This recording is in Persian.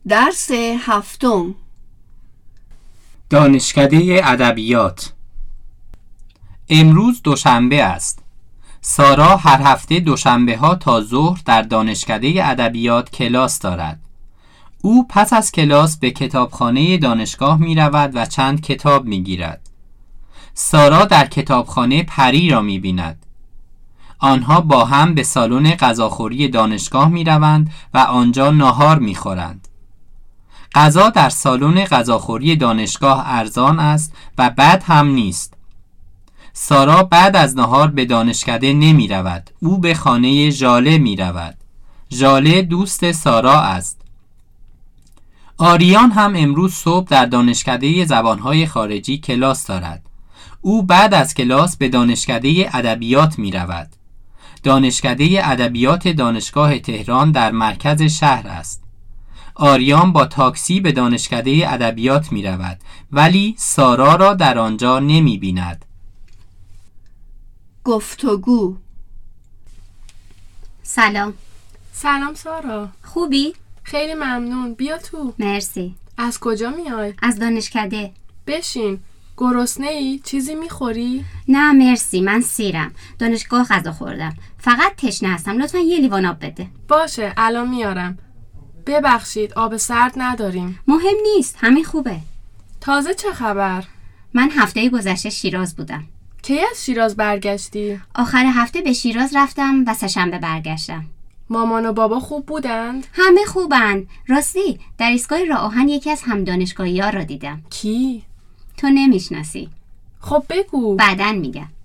درس هفتم. دانشکده ادبیات. امروز دوشنبه است. سارا هر هفته دوشنبه ها تا ظهر در دانشکده ادبیات کلاس دارد. او پس از کلاس به کتابخانه دانشگاه می رود و چند کتاب می گیرد. سارا در کتابخانه پری را می بیند. آنها با هم به سالن غذاخوری دانشگاه می روند و آنجا ناهار می خورند. غذا در سالن غذاخوری دانشگاه ارزان است و بد هم نیست. سارا بعد از ناهار به دانشکده نمی رود. او به خانه ژاله می رود. ژاله دوست سارا است. آریان هم امروز صبح در دانشکده زبانهای خارجی کلاس دارد. او بعد از کلاس به دانشکده ادبیات می رود. دانشکده ادبیات دانشگاه تهران در مرکز شهر است. آریان با تاکسی به دانشکده ادبیات می رود ولی سارا را در آنجا نمی بیند. گفتگو. سلام. سلام سارا. خوبی؟ خیلی ممنون. بیا تو. مرسی. از کجا میای؟ از دانشکده. بشین. گرسنه‌ای؟ چیزی میخوری؟ نه مرسی، من سیرم. دانشگاه غذا خوردم. فقط تشنه هستم. لطفا یه لیوان آب بده. باشه، الان میارم. ببخشید، آب سرد نداریم. مهم نیست، همین خوبه. تازه چه خبر؟ من هفته گذشته شیراز بودم. کی از شیراز برگشتی؟ آخر هفته به شیراز رفتم و سه‌شنبه برگشتم. مامان و بابا خوب بودند؟ همه خوبند. راستی در ایستگاه راه آهن یکی از هم دانشگاهی‌ها را دیدم. کی؟ تو نمیشناسی. خب بگو. بعداً میگم.